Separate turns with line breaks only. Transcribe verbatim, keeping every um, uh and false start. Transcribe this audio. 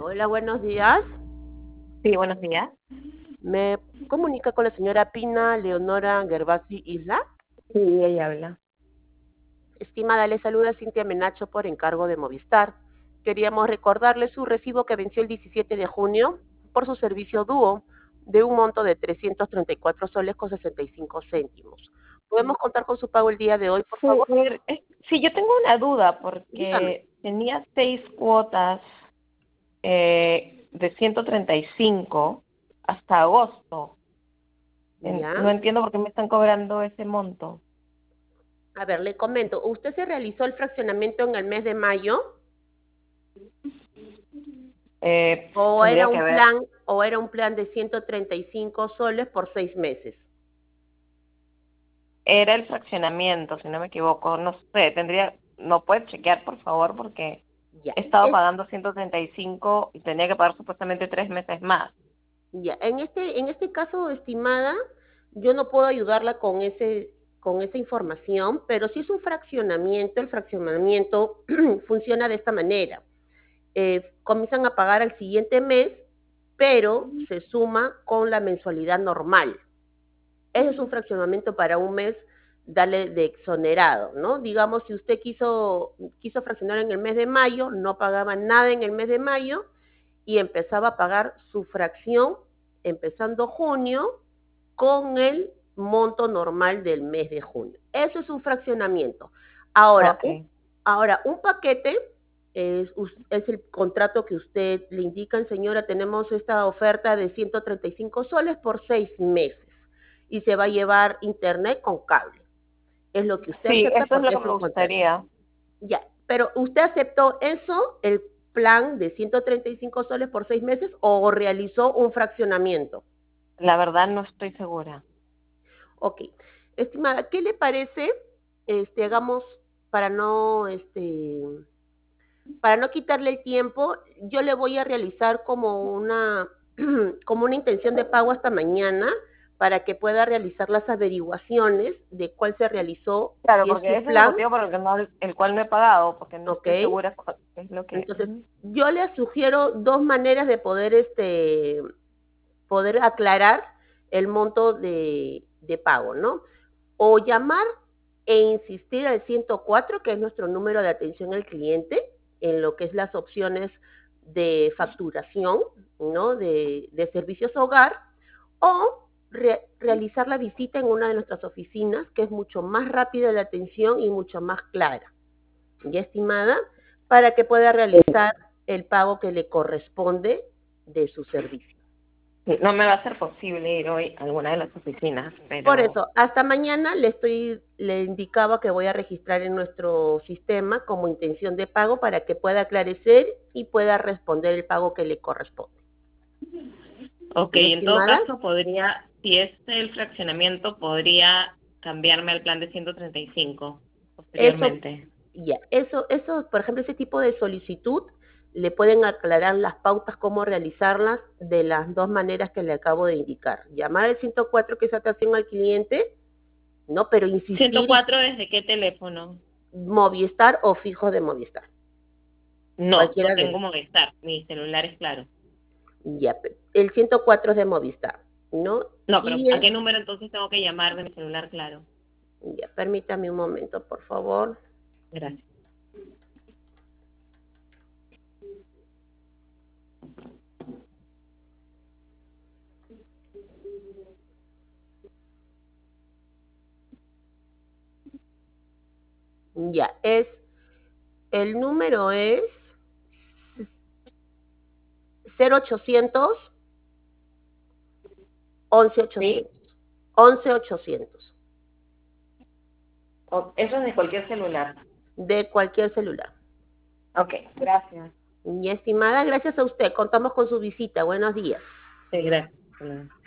Hola, buenos días.
Sí, buenos días.
Me comunica con la señora Pina Leonora Gervasi Isla.
Sí, ella habla.
Estimada, le saluda Cintia Menacho por encargo de Movistar. Queríamos recordarle su recibo que venció el diecisiete de junio por su servicio dúo de un monto de trescientos treinta y cuatro soles con sesenta y cinco céntimos. ¿Podemos contar con su pago el día de hoy, por
Sí,
favor?
mir- es- sí, yo tengo una duda
Dígame.
porque tenía seis cuotas eh, de ciento treinta y cinco hasta agosto. En-
¿Ya?
no entiendo por qué me están cobrando ese monto.
A ver, le comento. ¿Usted se realizó el fraccionamiento en el mes de mayo?
Eh,
¿O era
tendría que
un
ver.
plan, o era un plan de ciento treinta y cinco soles por seis meses?
Era el fraccionamiento, si no me equivoco. No sé, tendría, ¿no puedes chequear, por favor? Porque
Ya,
he estado
es,
pagando ciento treinta y cinco y tenía que pagar supuestamente tres meses más.
ya. En este, en este caso, estimada, yo no puedo ayudarla con ese, con esa información, pero si es un fraccionamiento, el fraccionamiento funciona de esta manera. Eh, comienzan a pagar al siguiente mes, pero se suma con la mensualidad normal. Ese es un fraccionamiento para un mes, darle de exonerado, ¿no? Digamos, si usted quiso, quiso fraccionar en el mes de mayo, no pagaba nada en el mes de mayo y empezaba a pagar su fracción empezando junio con el monto normal del mes de junio. Eso es un fraccionamiento. Ahora, un,
Ok.
ahora, un paquete es, es, el contrato que usted le indican, señora, tenemos esta oferta de ciento treinta y cinco soles por seis meses y se va a llevar internet con cable. Es lo que usted
Sí,
acepta
eso es lo
porque
que
es
me
un contrato.
gustaría.
Ya, pero ¿usted aceptó eso, el plan de ciento treinta y cinco soles por seis meses o realizó un fraccionamiento?
La verdad no estoy segura.
Ok. Estimada, ¿qué le parece? Este, hagamos para no, este, para no quitarle el tiempo, yo le voy a realizar como una, como una intención de pago hasta mañana para que pueda realizar las averiguaciones de cuál se realizó,
Claro,
si es
porque
su
ese es el
plan,
motivo por el, que no, el cual no he pagado, porque no
¿ok?
estoy segura cu- qué es lo que...
Entonces,
Ujú.
yo le sugiero dos maneras de poder, este, poder aclarar el monto de, de pago, ¿no? O llamar e insistir al ciento cuatro, que es nuestro número de atención al cliente, en lo que es las opciones de facturación, ¿no? De, de servicios hogar, o re realizar la visita en una de nuestras oficinas, que es mucho más rápida la atención y mucho más clara, ya estimada, para que pueda realizar el pago que le corresponde de su servicio.
Sí, no me va a ser posible ir hoy a alguna de las oficinas,
Por
pero...
eso, hasta mañana le estoy, le indicaba que voy a registrar en nuestro sistema como intención de pago para que pueda aclarecer y pueda responder el pago que le corresponde.
Ok,
¿Ya,
en todo
estimada?
caso podría, si es el fraccionamiento, podría cambiarme al plan de ciento treinta y cinco
Eso,
posteriormente.
ya, eso, eso, por ejemplo, ese tipo de solicitud le pueden aclarar las pautas, cómo realizarlas de las dos maneras que le acabo de indicar. Llamar al ciento cuatro, que es atención al cliente, ¿no? Pero
Ciento
insistir y
cuatro ¿desde qué teléfono?
Movistar o fijo de Movistar.
No, no
Cualquiera de
tengo
los.
Movistar, mi celular es claro.
Ya, el ciento cuatro es de Movistar, ¿no?
No, pero
Y
¿a qué
el,
número entonces tengo que llamar de mi celular claro?
ya, permítame un momento, por favor.
Gracias.
Ya, es, el número es cero ochocientos once
¿Sí?
ochocientos. once ochocientos,
O- eso es de cualquier celular.
de cualquier celular.
Ok, gracias.
Mi estimada, gracias a usted. Contamos con su visita. Buenos días.
Sí, gracias.